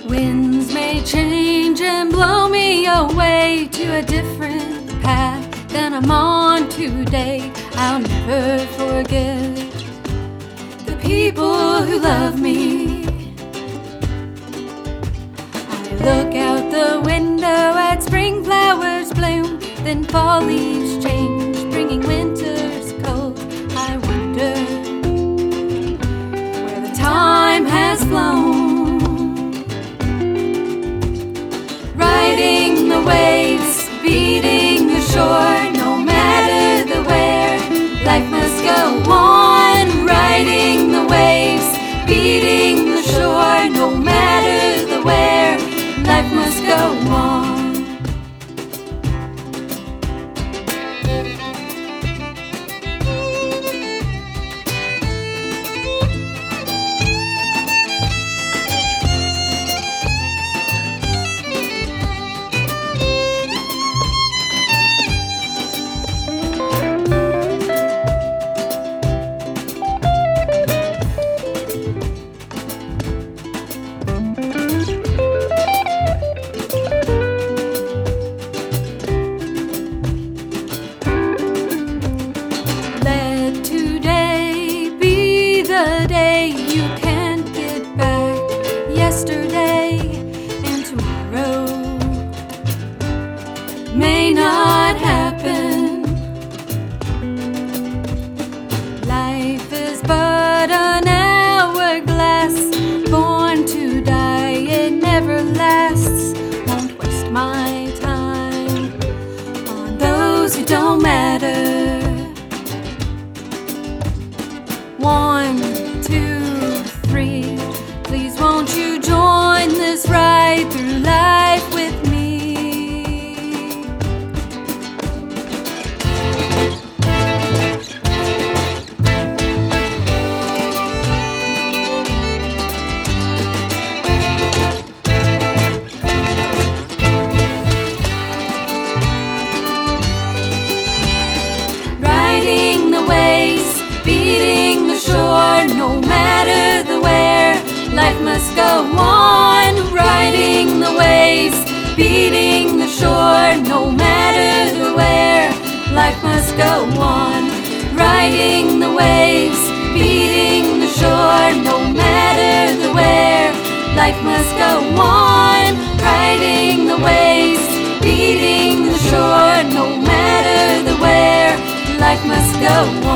Winds may change and blow me away to a different path than I'm on today. I'll never forget the people who love me. I look out the window at spring flowers bloom, then fall leaves change, bringing winter's cold. I wonder where the time has flown. Riding the waves, beating the shore, no matter the where, life must go on. Riding the waves, beating the shore, no matter the where, life must go on. You can't get back yesterday, and tomorrow may not happen. Life is but an hourglass, born to die, it never lasts. Won't waste my time on those who don't matter. 1, 2, 3, please won't you join this ride through life with me? Riding the waves, beating the shore, no matter the where, life must go on. Riding the waves, beating the shore, no matter the where, life must go on. Riding the waves, beating the shore, no matter the where, life must go on. Riding the waves, beating the shore, no matter the where, life must go on.